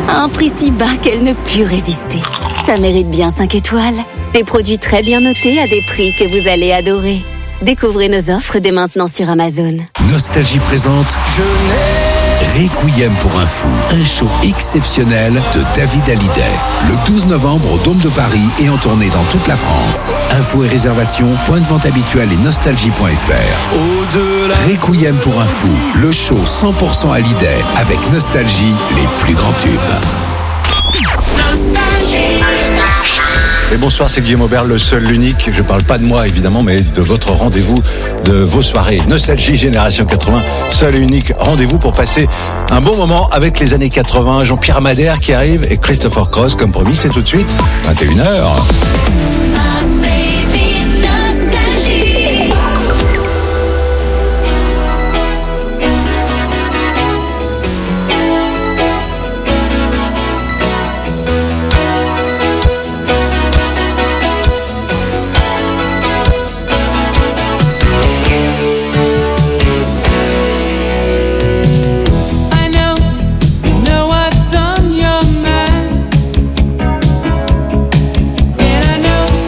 à un prix si bas qu'elle ne put résister. Ça mérite bien 5 étoiles. Des produits très bien notés à des prix que vous allez adorer. Découvrez nos offres dès maintenant sur Amazon. Nostalgie présente Requiem pour un fou, un show exceptionnel de David Hallyday. Le 12 novembre au Dôme de Paris et en tournée dans toute la France. Infos et réservations, point de vente habituel et nostalgie.fr. Requiem pour un fou, le show 100% Hallyday avec Nostalgie, les plus grands tubes. Nostalgie. Et bonsoir, c'est Guillaume Aubert, le seul, l'unique. Je parle pas de moi, évidemment, mais de votre rendez-vous, de vos soirées. Nostalgie Génération 80, seul et unique rendez-vous pour passer un bon moment avec les années 80. Jean-Pierre Madère qui arrive et Christopher Cross, comme promis, c'est tout de suite, 21h. I know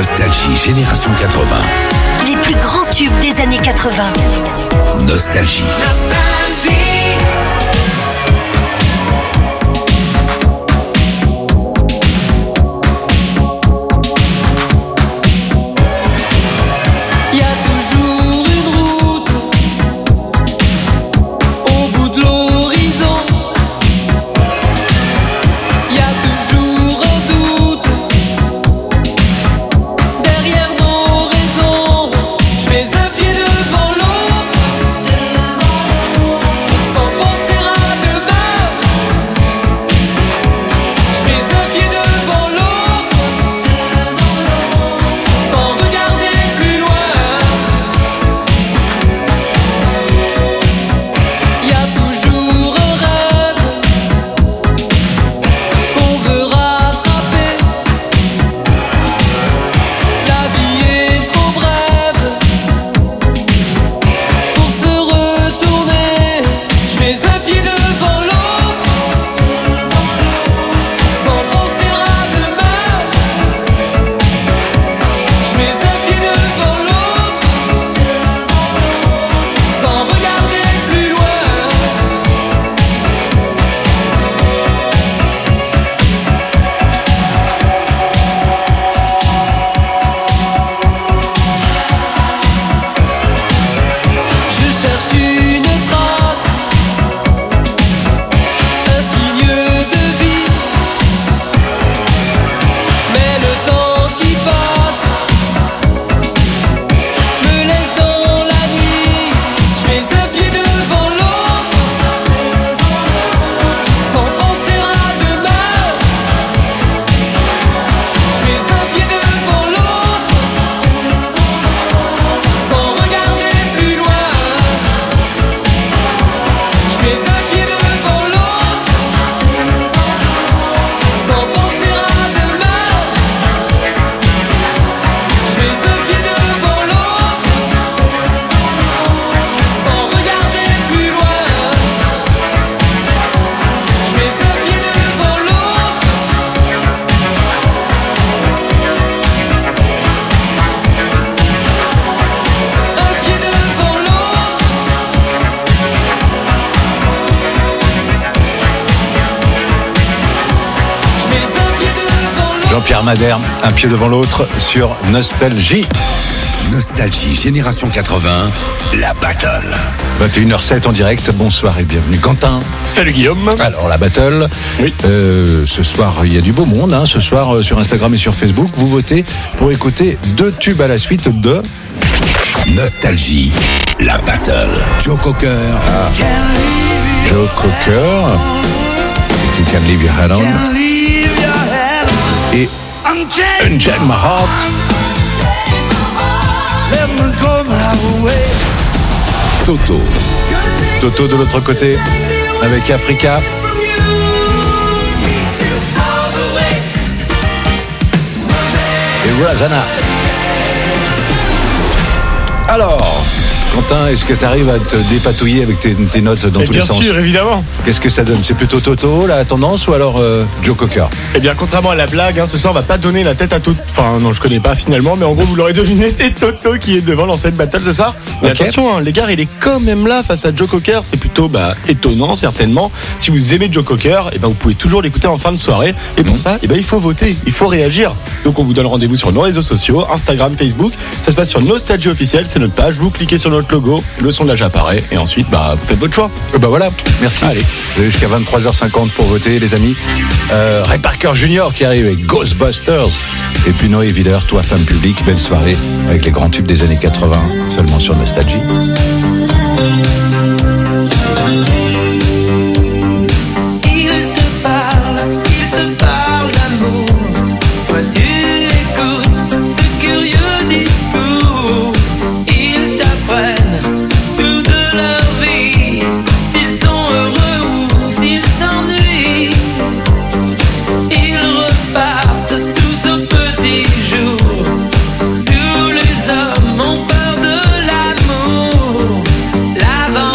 Nostalgie Génération 80. Les plus grands tubes des années 80. Nostalgie. Jean-Pierre Madère, un pied devant l'autre sur Nostalgie. Nostalgie Génération 80, la battle. 21h07 en direct, bonsoir et bienvenue Quentin. Salut Guillaume. Alors la battle, oui. Ce soir il y a du beau monde, ce soir sur Instagram et sur Facebook, vous votez pour écouter 2 tubes à la suite de Nostalgie, la battle. Joe Cocker. Joe Cocker, You Can Leave Your Head On. Et Unchain My Heart. Toto de l'autre côté avec Africa. Et Rosanna. Alors, Quentin, est-ce que tu arrives à te dépatouiller avec tes notes dans tous les sens ? Bien sûr, évidemment. Qu'est-ce que ça donne ? C'est plutôt Toto, la tendance, ou alors Joe Cocker ? Eh bien, contrairement à la blague, ce soir, on va pas donner la tête à Toto. Enfin, non, je connais pas finalement, mais en gros, vous l'aurez deviné, c'est Toto qui est devant dans cette battle ce soir. Mais okay. Attention, les gars, il est quand même là face à Joe Cocker. C'est plutôt étonnant, certainement. Si vous aimez Joe Cocker, vous pouvez toujours l'écouter en fin de soirée. Et pour ça, il faut voter, il faut réagir. Donc, on vous donne rendez-vous sur nos réseaux sociaux, Instagram, Facebook. Ça se passe sur Nostalgie officielle, c'est notre page. Vous cliquez sur notre logo, le sondage apparaît, et ensuite, vous faites votre choix. Voilà, merci. Allez, vous avez jusqu'à 23h50 pour voter, les amis. Ray Parker Jr. qui arrive avec Ghostbusters. Et puis Noé Viller, Toi Femme Publique, belle soirée avec les grands tubes des années 80, seulement sur Nostalgie. Tous les hommes ont peur de l'amour.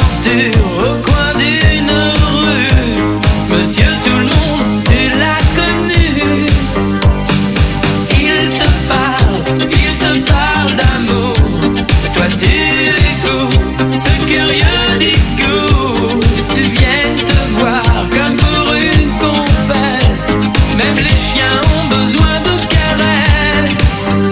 Même les chiens ont besoin de caresses.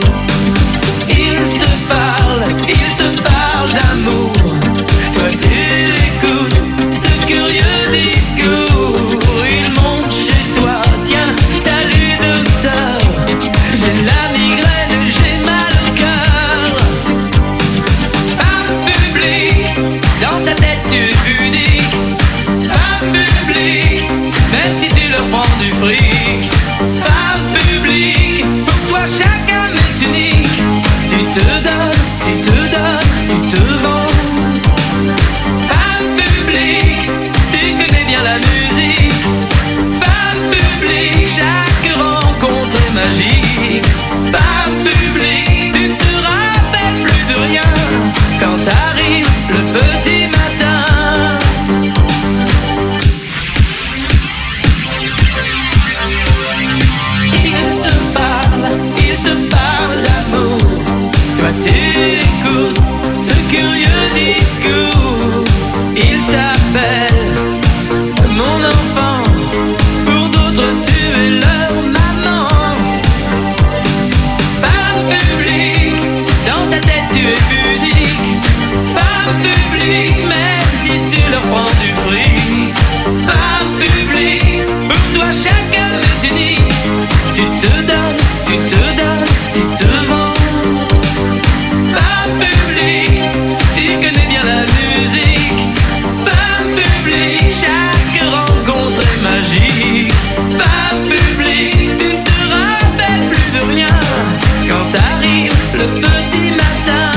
Il te parle d'amour. Toi tu l'écoutes, ce curieux discours. Il monte chez toi, tiens, salut docteur. J'ai la migraine, j'ai mal au cœur. Femme publique, dans ta tête tu es pudique. Femme publique, même si tu leur prends du fric. Femme publique, pour toi chacun est unique. Tu te donnes, tu te donnes, tu te vends. Femme publique, tu connais bien la musique. Femme publique, chaque rencontre est magique. Femme publique, tu ne te rappelles plus de rien quand arrive le petit matin. Il te parle d'amour. Toi tu écoutes ce curieux discours. Il t'appelle mon enfant. Pour d'autres tu es leur maman. Femme publique, dans ta tête tu es pudique. Femme publique, même si tu leur prends du fric. Femme publique, pour toi chacun est unique. Tu te donnes, tu te donnes, tu te vends. Femme publique, tu connais bien la musique. Femme publique, chaque rencontre est magique. Femme publique, tu ne te rappelles plus de rien quand arrive le petit matin.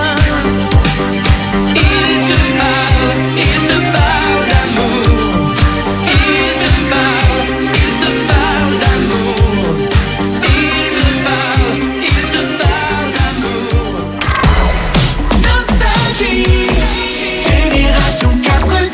Il te parle d'amour. Il te parle d'amour. Il te parle d'amour. Nostalgie, génération 80.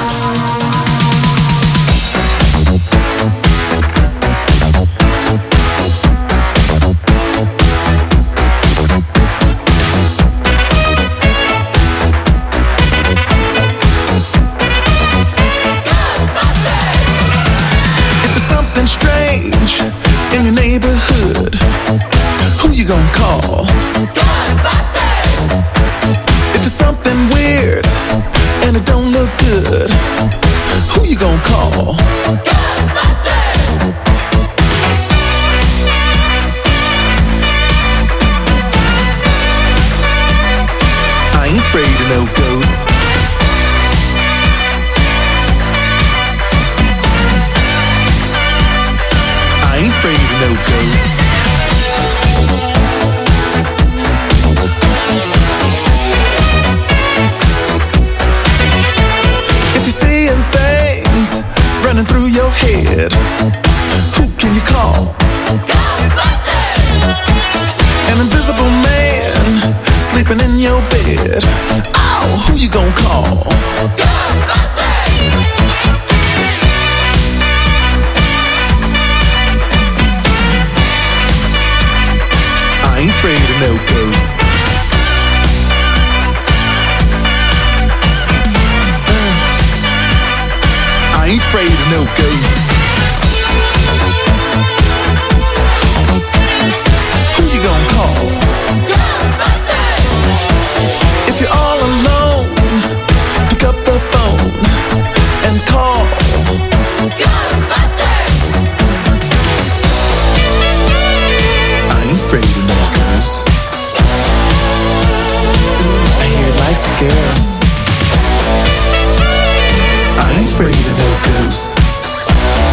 If there's something strange in your neighborhood, who you gonna call? Ghostbusters! If it's something weird and it don't look good, who you gonna call? Ghostbusters! I ain't afraid of no ghosts. I ain't afraid of no ghosts. If you're seeing things running through your head, who can you call? Ghostbusters! An invisible man sleeping in your bed. Oh, who you gonna call? Ghostbusters! I ain't afraid of no ghosts. I ain't afraid of no ghosts. Who you gonna call? Ghostbusters! If you're all alone, pick up the phone and call. Ghostbusters! I ain't afraid of no ghosts. I hear it likes the girls. I ain't afraid of no ghosts.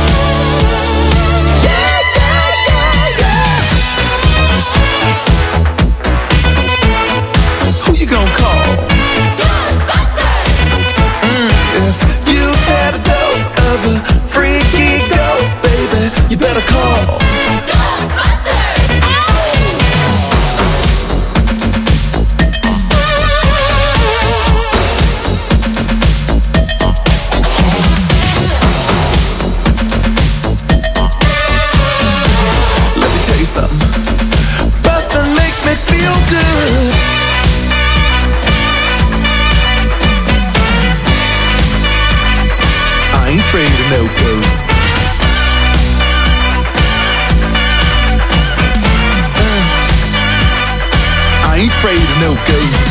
ain't afraid of no ghosts.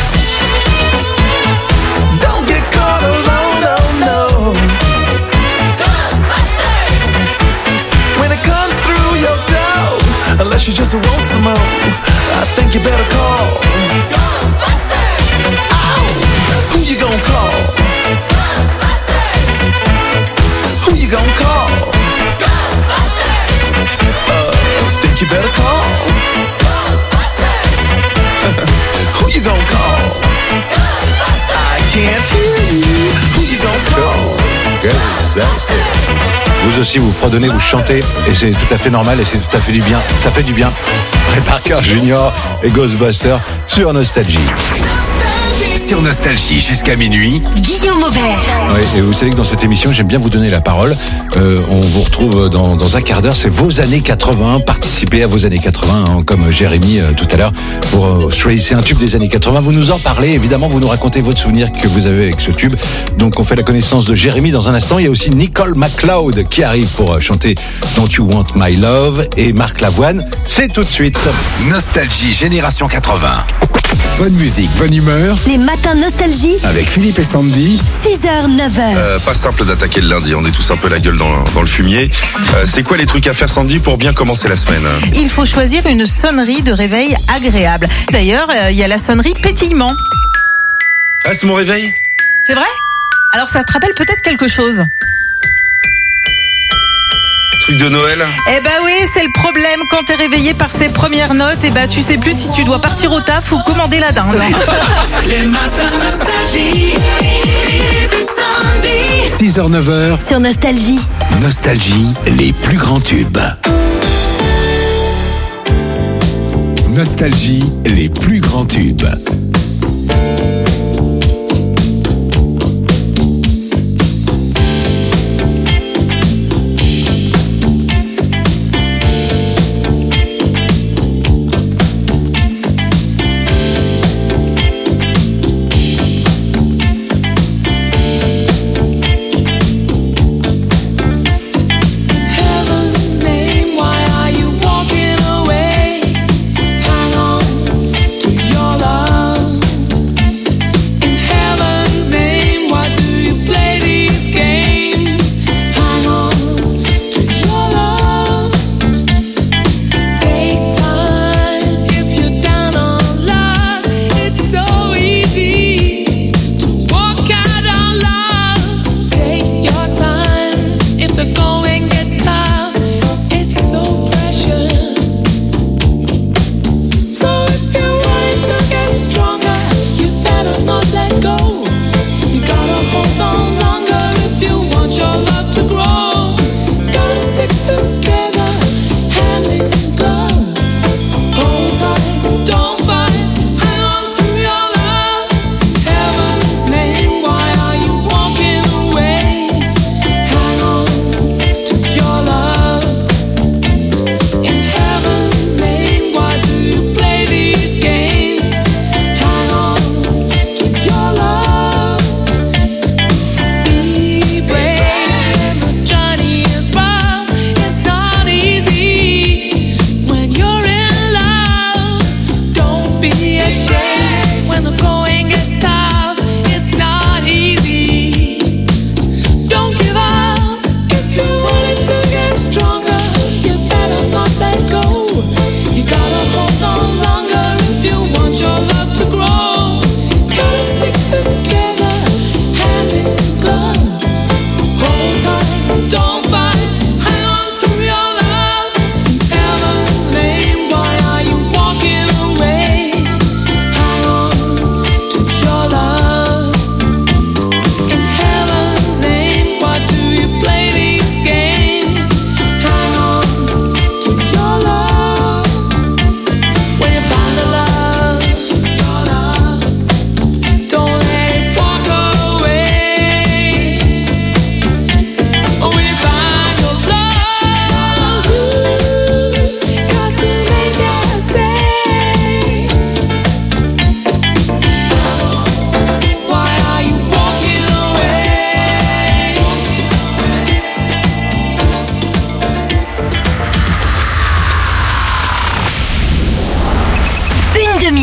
Don't get caught alone, oh no. Ghostbusters! When it comes through your door, unless you just want some more, I think you better call. Ghostbusters! Ow! Who you gonna call? Ghostbusters! Who you gonna call? Ghostbusters! Think you better call. Who you gonna call? I can't hear you. Who you gonna call? Vous aussi, vous fredonnez, vous chantez, et c'est tout à fait normal, et c'est tout à fait du bien. Ça fait du bien. Ray Parker Jr. et Ghostbusters sur Nostalgie. Sur Nostalgie jusqu'à minuit. Guillaume Aubert. Oui, et vous savez que dans cette émission, j'aime bien vous donner la parole. On vous retrouve dans un quart d'heure. C'est vos années 80. Participez à vos années 80, hein, comme Jérémy tout à l'heure, pour choisir un tube des années 80. Vous nous en parlez, évidemment, vous nous racontez votre souvenir que vous avez avec ce tube. Donc on fait la connaissance de Jérémy dans un instant. Il y a aussi Nicole McLeod qui arrive pour chanter Don't You Want My Love, et Marc Lavoine. C'est tout de suite. Nostalgie Génération 80. Bonne musique, bonne humeur. Les matins nostalgie, Avec Philippe et Sandy. 6h, 9h. Pas simple d'attaquer le lundi, on est tous un peu la gueule dans le fumier. C'est quoi les trucs à faire, Sandy, pour bien commencer la semaine? Il faut choisir une sonnerie de réveil agréable. D'ailleurs, il y a la sonnerie pétillement. Ah, c'est mon réveil? C'est vrai? Alors ça te rappelle peut-être quelque chose? Truc de Noël? Eh ben oui, c'est le problème quand t'es réveillé par ces premières notes, eh ben tu sais plus si tu dois partir au taf ou commander la dinde. Les matins nostalgie. Philippe et Sandy. 6h, 9h. Sur Nostalgie. Nostalgie, les plus grands tubes. Nostalgie, les plus grands tubes. Heaven's name, why are you walking away? Hang on to your love.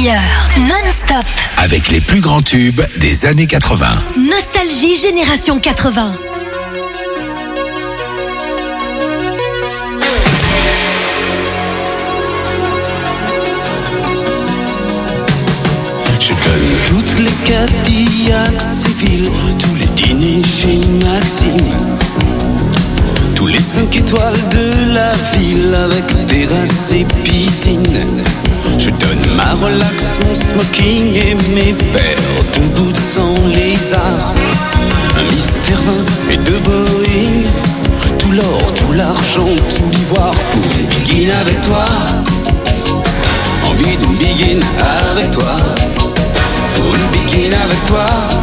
demi-heure, non-stop. Avec les plus grands tubes des années 80. Nostalgie Génération 80. Je donne toutes les Cadillacs civiles, tous les dîners chez Maxime, tous les 5 étoiles de la ville avec terrasse et piscine. Je donne ma relax, mon smoking et mes paires de boots sans lézard, un Mystère 20 et 2 Boeing, tout l'or, tout l'argent, tout l'ivoire pour une begin avec toi. Envie d'une begin avec toi. Pour une begin avec toi.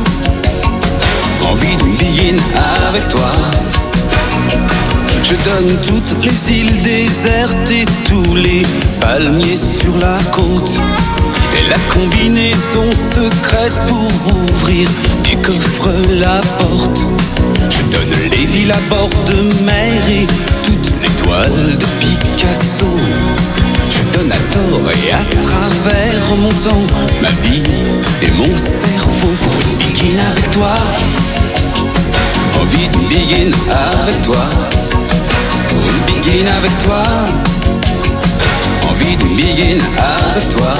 Envie d'une begin avec toi. Je donne toutes les îles désertes et tous les palmiers sur la côte, et la combinaison secrète pour ouvrir des coffres la porte. Je donne les villes à bord de mer et toutes les toiles de Picasso. Je donne à tort et à travers mon temps, ma vie et mon cerveau pour une begin avec toi. Envie d'une begin avec toi. Pour une begin avec toi. Envie d'une begin avec toi.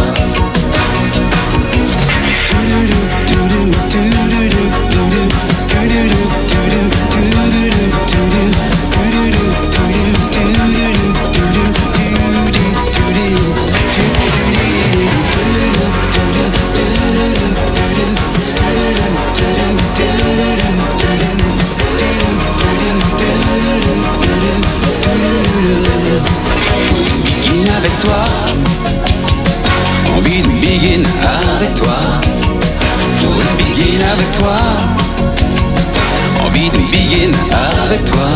Avec toi, envie d'une begin avec toi. Pour une begin avec toi, envie d'une begin avec toi.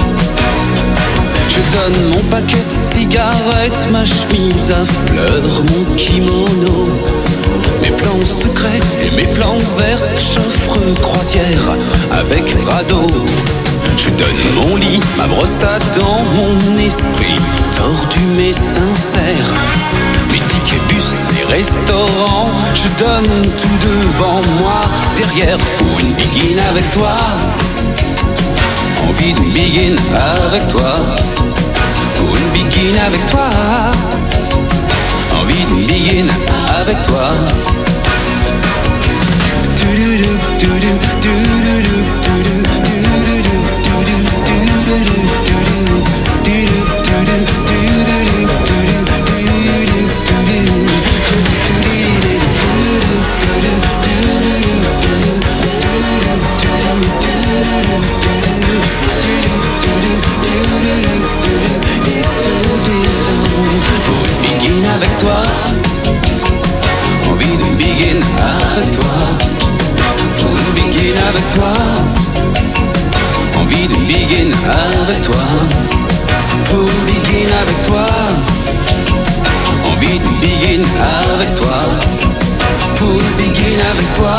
Je donne mon paquet de cigarettes, ma chemise à fleurs, mon kimono, mes plans secrets et mes plans verts, j'offre croisière avec radeau. Je donne mon lit, ma brosse à dents, mon esprit tordu mais sincère, mes tickets bus et restaurants. Je donne tout devant moi, derrière pour une begin avec toi. Envie d'une begin avec toi. Pour une begin avec toi. Envie d'une begin avec toi. Pour une begin avec toi. Envie d'une begin avec toi. Pour une begin avec toi. Envie d'une begin avec toi. Pour une begin avec toi. Envie d'une begin avec toi. Pour une begin avec toi.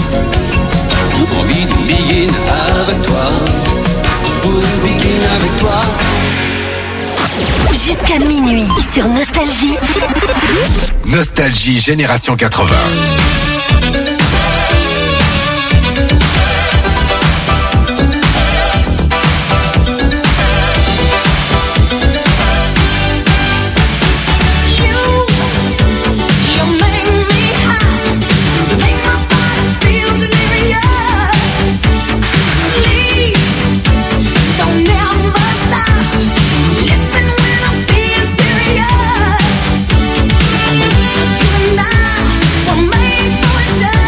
Envie d'une begin avec toi. Pour une begin avec toi. Jusqu'à minuit sur Nostalgie. Nostalgie Génération 80. We're made for each other.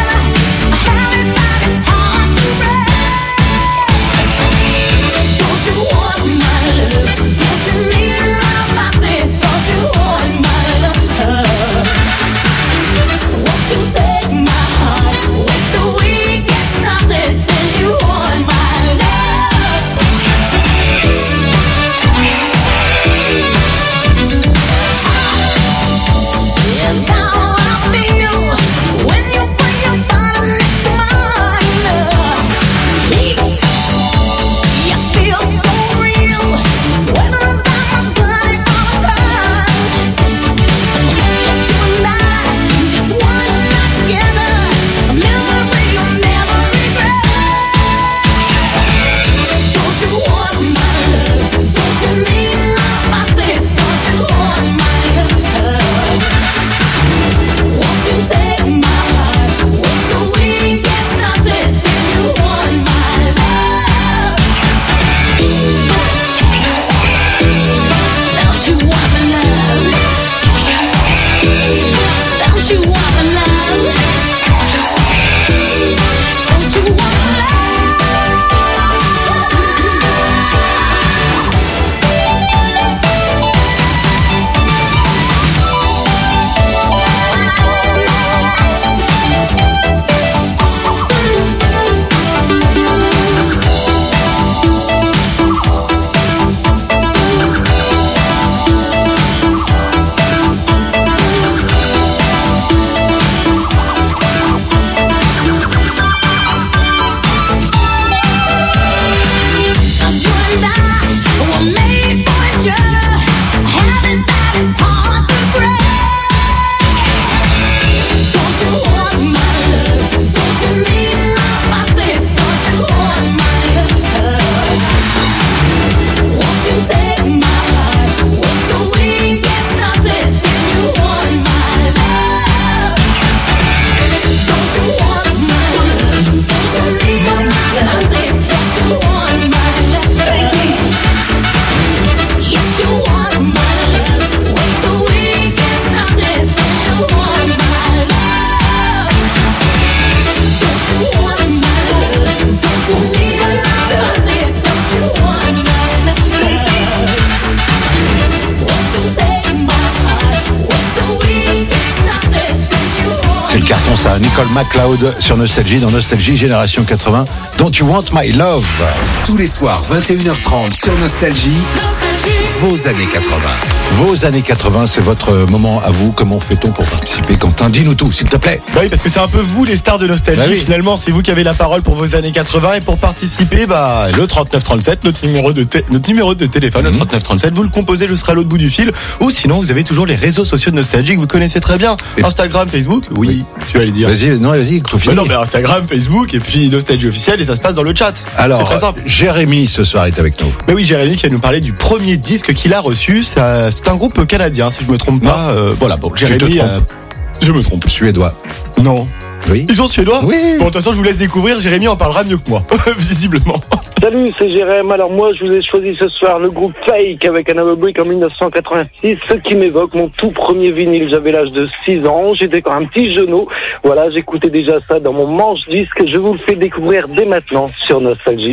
écoutons ça. Nicole McLeod sur Nostalgie, dans Nostalgie Génération 80. Don't You Want My Love? Tous les soirs, 21h30 sur Nostalgie, vos années 80. Vos années 80, c'est votre moment à vous. Comment fait-on pour participer? Quentin, dis-nous tout, s'il te plaît. Bah oui, parce que c'est un peu vous les stars de Nostalgie. Bah oui. Finalement, c'est vous qui avez la parole pour vos années 80. Et pour participer, le 3937, notre numéro de téléphone, le 3937, vous le composez, je serai à l'autre bout du fil. Ou sinon, vous avez toujours les réseaux sociaux de Nostalgie que vous connaissez très bien. Instagram, Facebook. Oui, tu vas le dire. Vas-y, confie. Non, mais Instagram, Facebook, et puis Nostalgie officielle, et ça se passe dans le chat. Alors, c'est très simple. Jérémy, ce soir, est avec nous. Mais oui, Jérémy qui va nous parler du premier disque qu'il a reçu. C'est un groupe canadien, si je me trompe pas. Voilà, bon, Jérémy. Je me trompe. Suédois. Non. Oui. Ils sont suédois? Oui. Bon, de toute façon, je vous laisse découvrir. Jérémy en parlera mieux que moi, visiblement. Salut, c'est Jérém. Alors moi, je vous ai choisi ce soir le groupe Fake avec Another Brick en 1986, ce qui m'évoque mon tout premier vinyle. J'avais l'âge de 6 ans, j'étais quand un petit genou. Voilà, j'écoutais déjà ça dans mon manche-disque. Je vous le fais découvrir dès maintenant sur Nostalgie.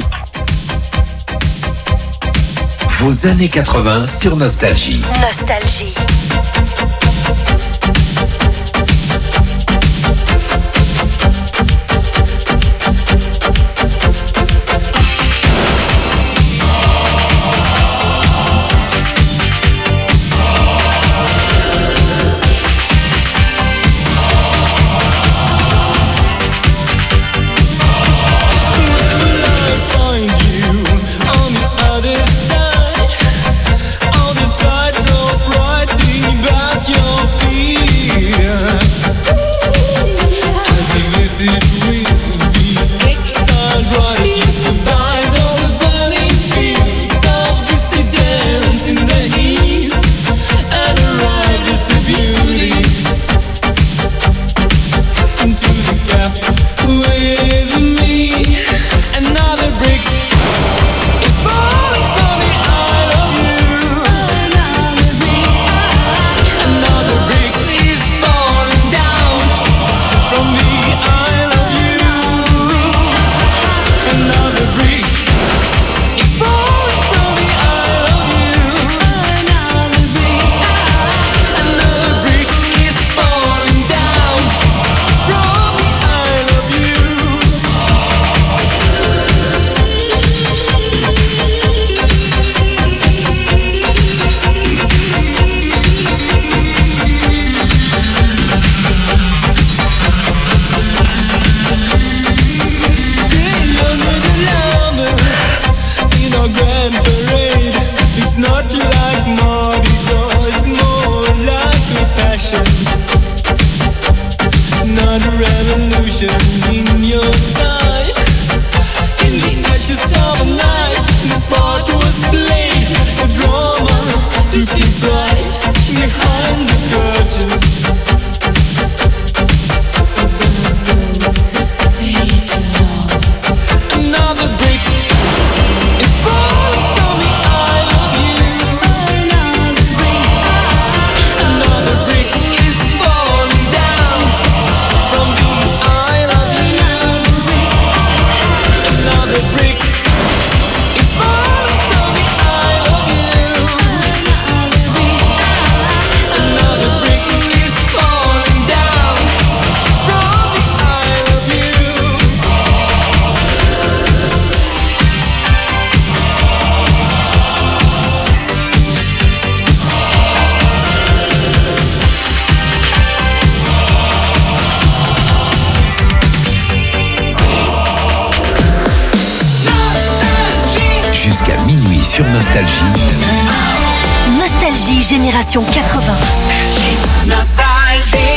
Vos années 80 sur Nostalgie. Nostalgie. Jusqu'à minuit sur Nostalgie. Nostalgie Génération 80. Nostalgie.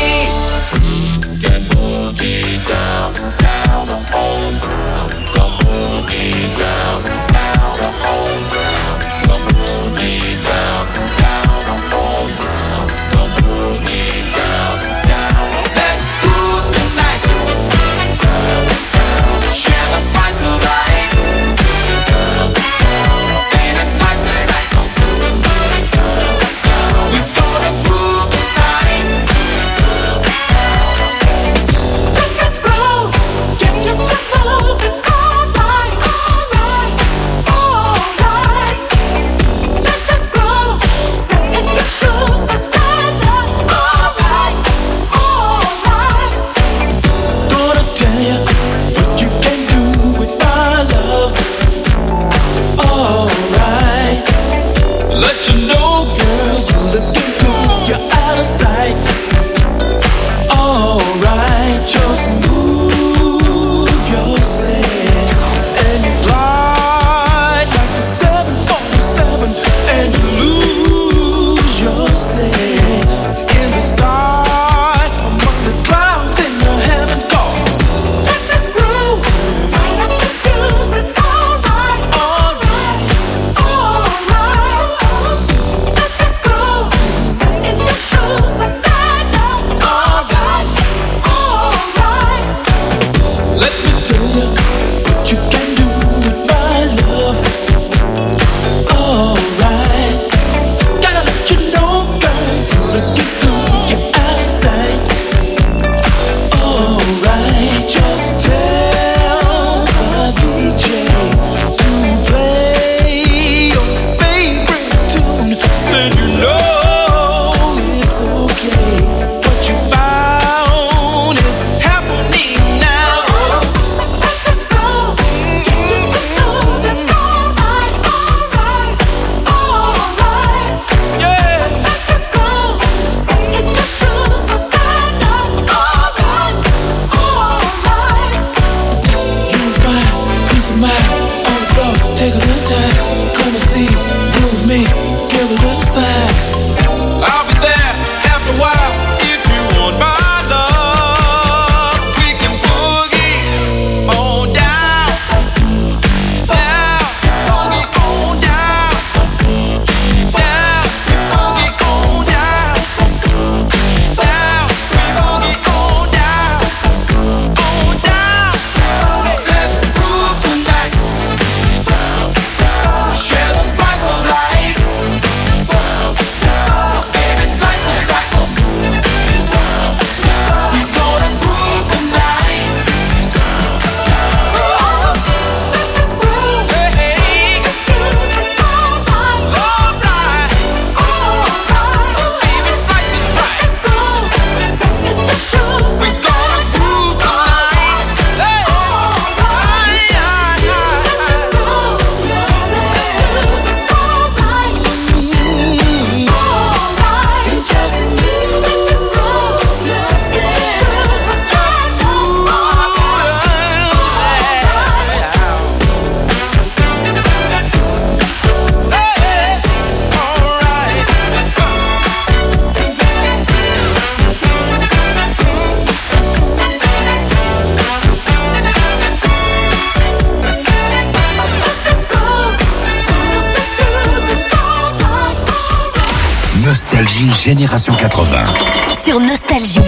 Nostalgie Génération 80. Sur Nostalgie.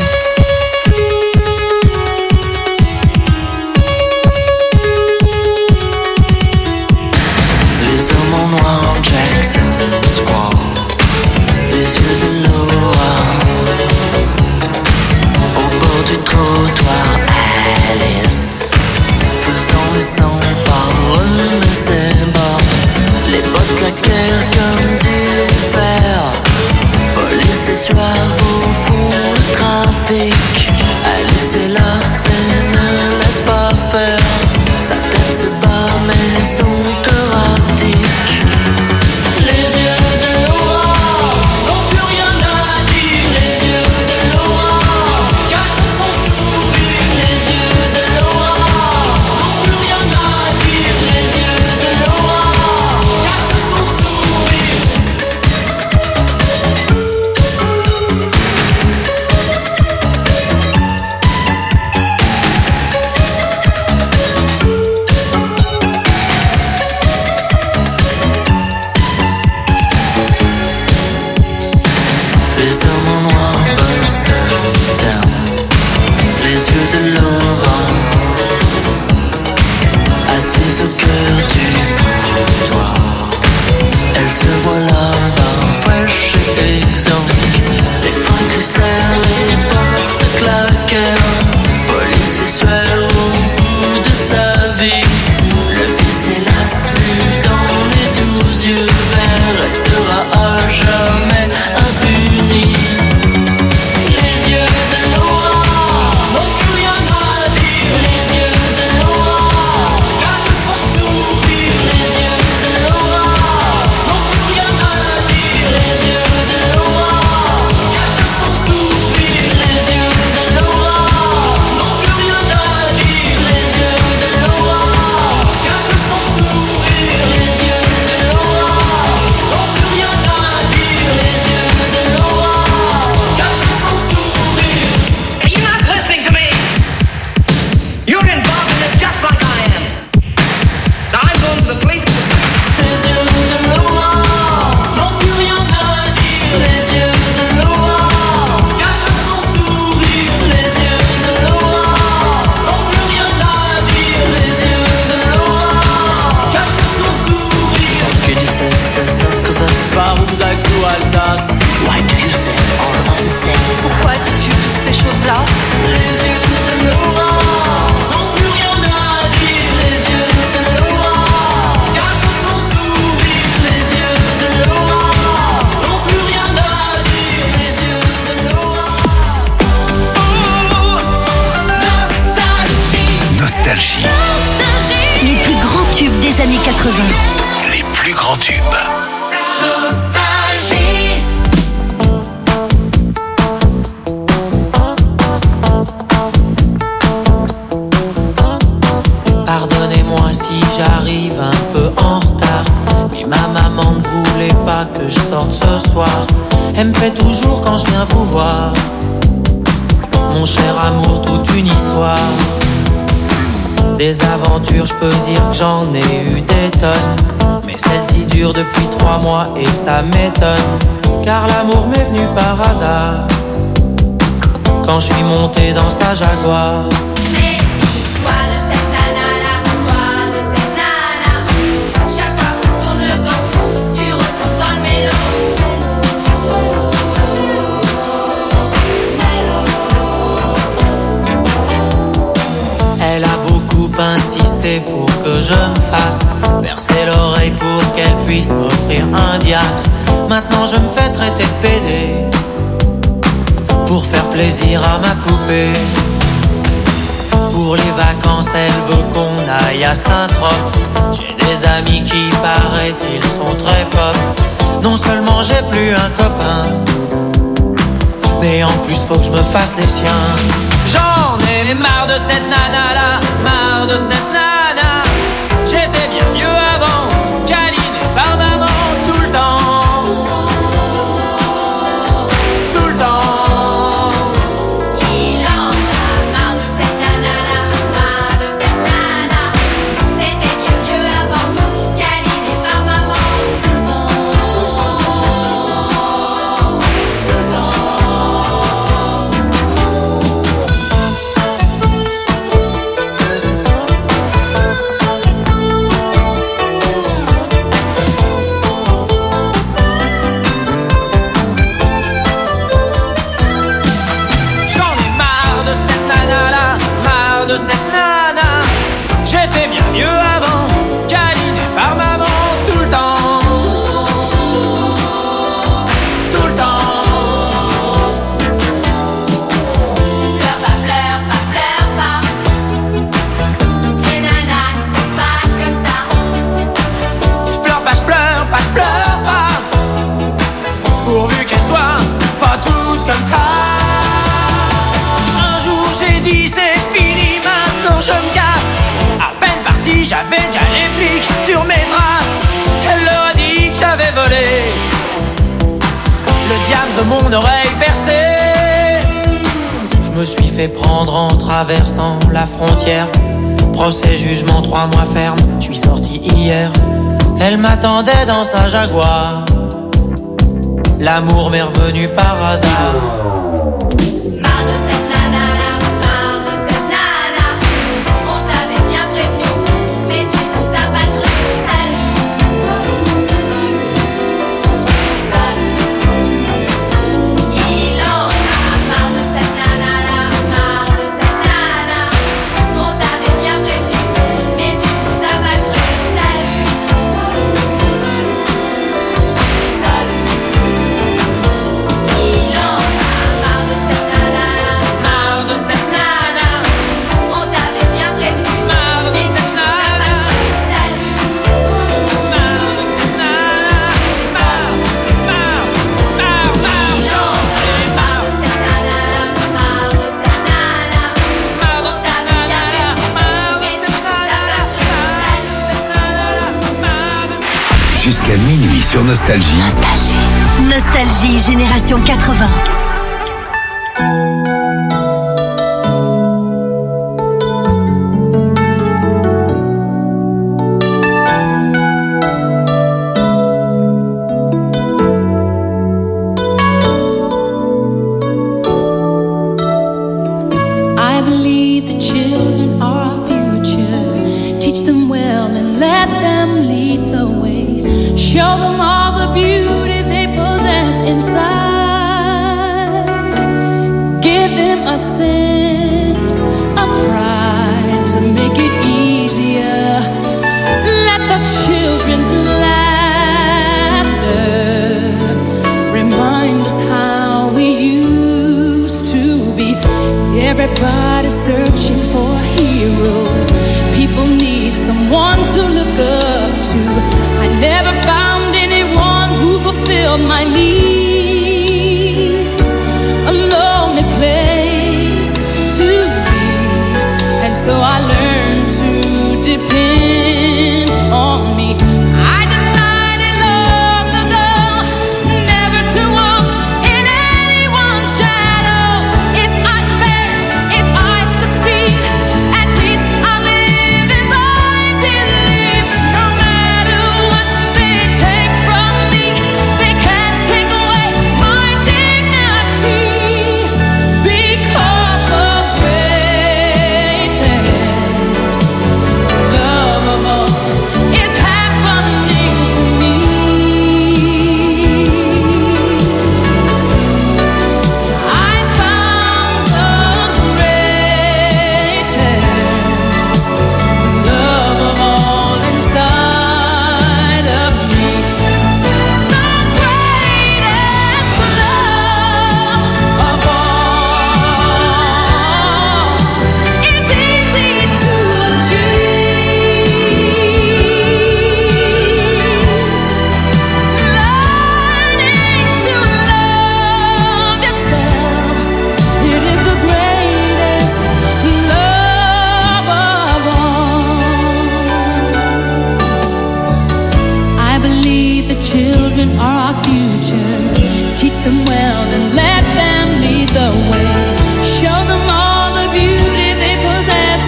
Les hommes en noir, Jackson Square, les yeux de Laura, au bord du trottoir, Alice, faisant le sang par ses bas, les bottes claquèrent comme du fer, police et soif au fond le trafic, Alice est lassée, ne laisse pas faire, sa tête se bat mais son cœur abdique. Les yeux de Laura n'ont plus rien à dire. Les yeux de Laura cachent son sourire. Les yeux de Laura n'ont plus rien à dire. Les yeux de Laura cachent son sourire. Les hommes en noir bust down. Les yeux de Laura, assise au cœur du boudoir. Elle se voit là-bas, fraîche et exsangue. Les freins qui serrent, les portes claquèrent. Police et sueur au bout de sa vie. Le fils hélas, lui dans les 12 yeux verts, restera à jamais impuni. Les yeux de Laura n'ont plus rien à dire. Les yeux de Laura cachent son sourire. Les yeux de Laura n'ont plus rien à dire. Les yeux de Laura cachent son sourire. Les yeux de Laura n'ont plus rien à dire. Les yeux de Laura cachent son sourire. Les yeux de Laura n'ont plus rien à dire. Les yeux de Laura cachent son sourire. Are you not listening to me? You're involved in this just like I am. Now I'm going to the police. Les yeux de Laura n'ont plus rien à dire. Les yeux de Laura cachent son sourire. Les yeux de Laura n'ont plus rien à dire. Les yeux de Laura cachent son sourire. Que dices estas cosas? Warum sagst du all das? Why do you say all of the things? Pourquoi dis-tu toutes ces choses-là? Les yeux de Laura n'ont plus rien à dire. Les yeux de Laura cachent son sourire. Les yeux de Laura n'ont plus rien à dire. Les yeux de Laura. Nostalgie. Les plus grands tubes des années 80. Les plus grands tubes. Pardonnez-moi si j'arrive un peu en retard, mais ma maman ne voulait pas que je sorte ce soir. Elle me fait toujours quand je viens vous voir, mon cher amour, toute une histoire. Des aventures, je peux dire que j'en ai eu des tonnes, mais celle-ci dure depuis 3 mois et ça m'étonne, car l'amour m'est venu par hasard, quand je suis monté dans sa Jaguar. Elle a beaucoup insisté pour que je me fasse percer l'oreille pour qu'elle puisse m'offrir un diamant. Maintenant je me fais traiter de pédé pour faire plaisir à ma poupée. Pour les vacances elle veut qu'on aille à Saint-Trope. J'ai des amis qui paraît-il sont très pop. Non seulement j'ai plus un copain, mais en plus faut que je me fasse les siens. J'en ai marre de cette nana là, marre de cette nana. J'étais bien mieux avant, câliné par maman tout le temps. Tout le temps. Il en a marre de cette nana là, marre de cette nana. T'étais bien mieux avant, câliné par maman tout le temps. qu'elles soient pas toutes comme ça. Un jour j'ai dit c'est fini, maintenant je me casse. À peine parti, j'avais déjà les flics sur mes traces. Elle leur a dit que j'avais volé le diable de mon oreille percée. Je me suis fait prendre en traversant la frontière. Procès, jugement, 3 mois ferme. Je suis sorti hier. Elle m'attendait dans sa Jaguar. L'amour m'est revenu par hasard. Marre de cette nana, marre de cette nana. On t'avait bien prévenu, mais tu nous as pas cru. Salut, salut, salut. Il en a marre de cette nana, marre de cette nana. On t'avait bien prévenu, mais tu nous as pas cru. Salut, salut, salut. Il en a marre de cette nana, marre de cette nana. On t'avait bien prévenu, mais tu nous as pas cru. Salut, marre de cette nana, marre de cette nana, marre de cette nana. On t'avait bien prévenu, mais tu nous as pas cru. Salut. Jusqu'à minuit sur Nostalgie. Nostalgie Génération 80. I believe the children are our future. Teach them well and let them lead the way. Show them all the beauty they possess inside. Give them a sense of pride to make it easier. Let the children's laughter remind us how we used to be. Everybody's searching for a hero. People need someone to look up to. I never found anyone who fulfilled my needs. A lonely place to be. And so I learned to depend on me. I decided long ago never to walk in anyone's shadows. If I fail, if I succeed, at least I live as I believe. No matter what they take from me, they can't take away my dignity. Because the greatest love of all is happening to me. I found the greatest love of all inside of me. The greatest love of all is easy to achieve. Learning to love yourself, it is the greatest love of all. I believe the children are our future. Teach them well and let them lead the way. Show them all the beauty they possess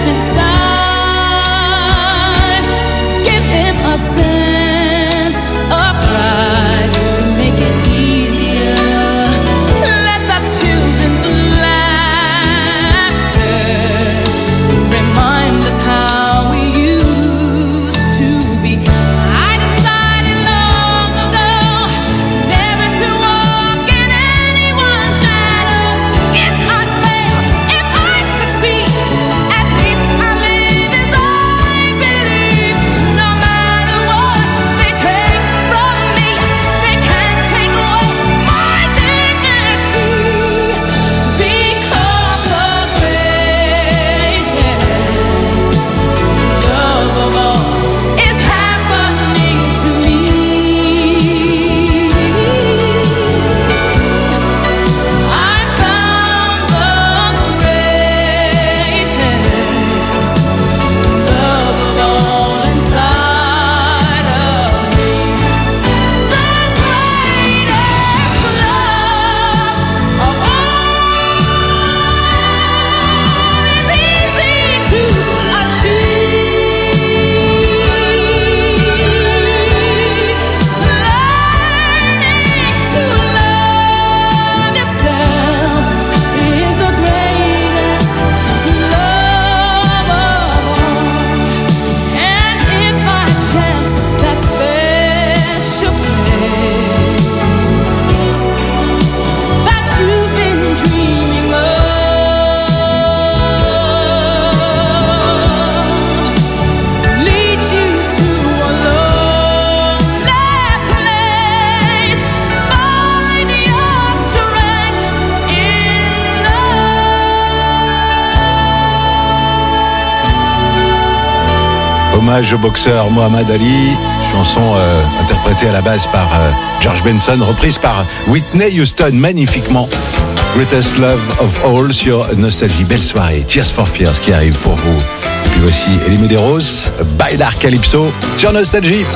inside. Give them a sense of pride to make it easier. Let the children's laughter remind us how we used to be. I decided long ago never to walk in anyone's shadows. If hommage au boxeur Muhammad Ali, chanson interprétée à la base par George Benson, reprise par Whitney Houston magnifiquement. Greatest Love of All sur Nostalgie. Belle soirée, Tears for Fears qui arrive pour vous. Et puis voici Elie Medeiros, Bailar Calypso sur Nostalgie.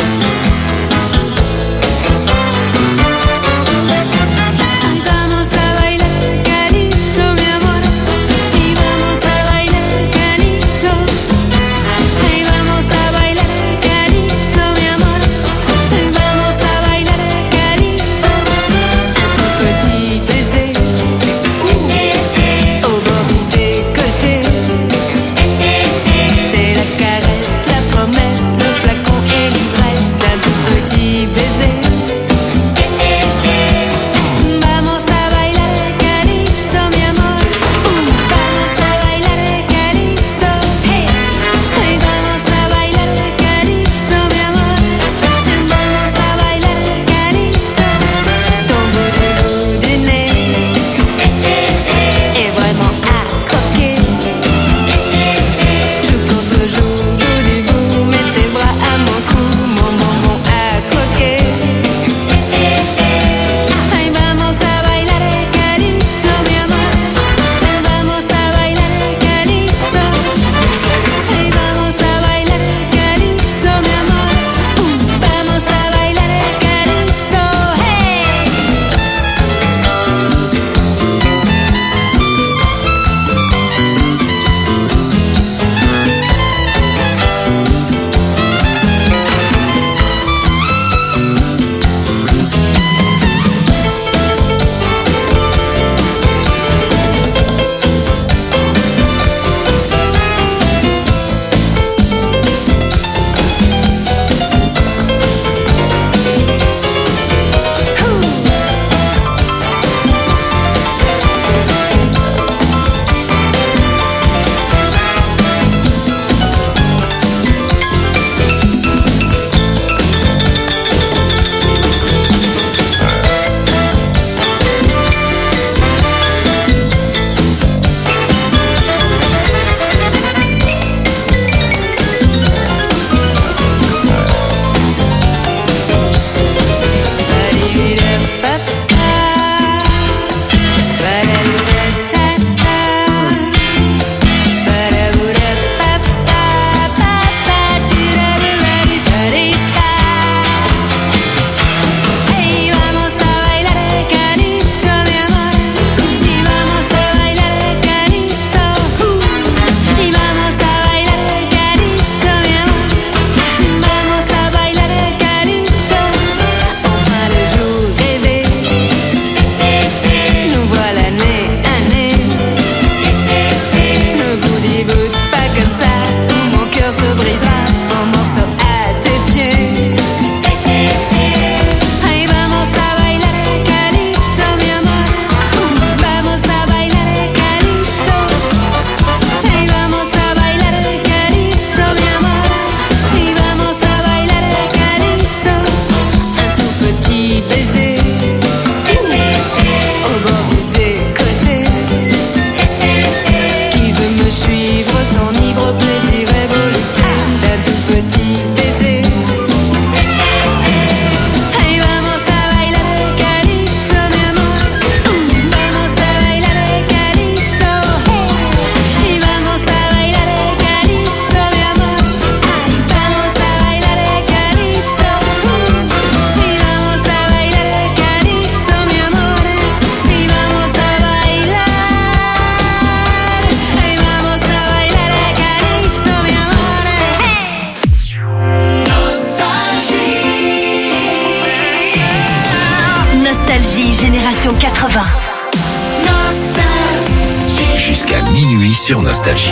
Génération 80. Jusqu'à minuit sur Nostalgie.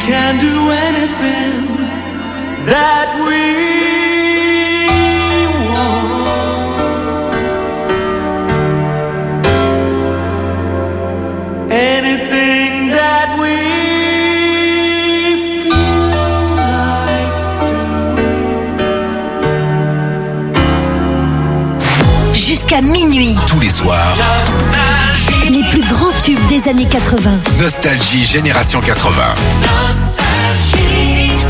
can do anything that we want. Anything that we feel like doing. Jusqu'à minuit. Tous les soirs, Les plus grands tubes des années 80. Nostalgie Génération 80. Nostalgie,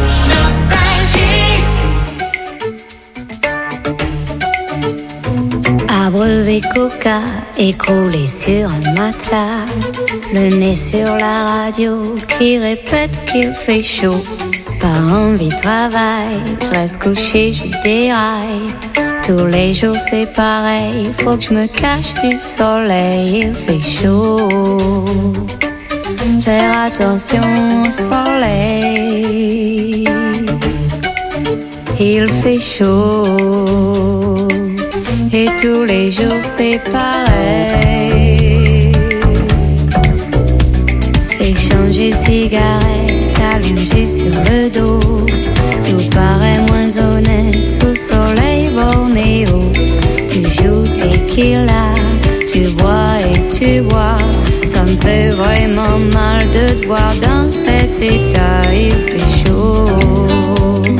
nostalgie. Abreuvé de coca, écroulé sur un matelas, le nez sur la radio qui répète qu'il fait chaud. Pas envie de travail, je reste couché, je déraille. Tous les jours c'est pareil, faut que je me cache du soleil, il fait chaud. Faire attention au soleil, il fait chaud. Et tous les jours c'est pareil. Échanger cigarettes allongées sur le dos, tout paraît moins honnête sous soleil bornéo. Tu joues tequila, tu bois et tu bois. Ça me fait vraiment mal de te voir dans cet état, il fait chaud.